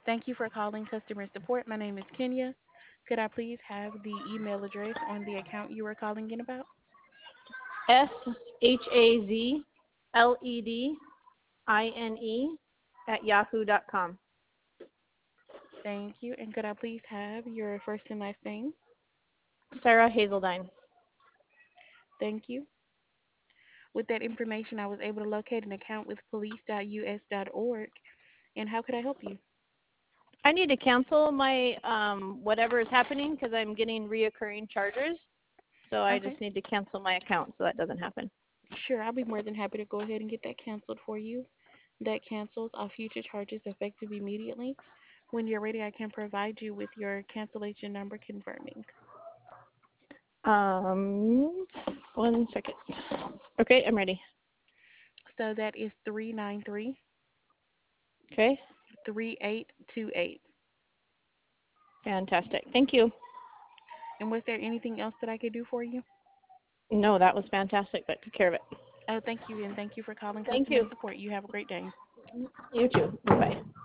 Thank you for calling customer support. My name is Kenya. Could I please have the email address on the account you were calling in about? SHAZLEDINE Thank you. And could I please have your first and last name? Sarah Hazeldine. Thank you. With that information, I was able to locate an account with police.us.org. And how could I help you? I need to cancel my whatever is happening because I'm getting reoccurring charges. So I Okay. just need to cancel my account so that doesn't happen. Sure, I'll be more than happy to go ahead and get that canceled for you. That cancels all future charges effective immediately. When you're ready, I can provide you with your cancellation number confirming. Um, 1 second. Okay, I'm ready. So that is 393 Okay, 3828. fantastic. Thank you. And was there anything else that I could do for you? No, that was fantastic. That took care of it. Oh, thank you, and thank you for calling Thank customer you. support. You have a great day. You too. Bye.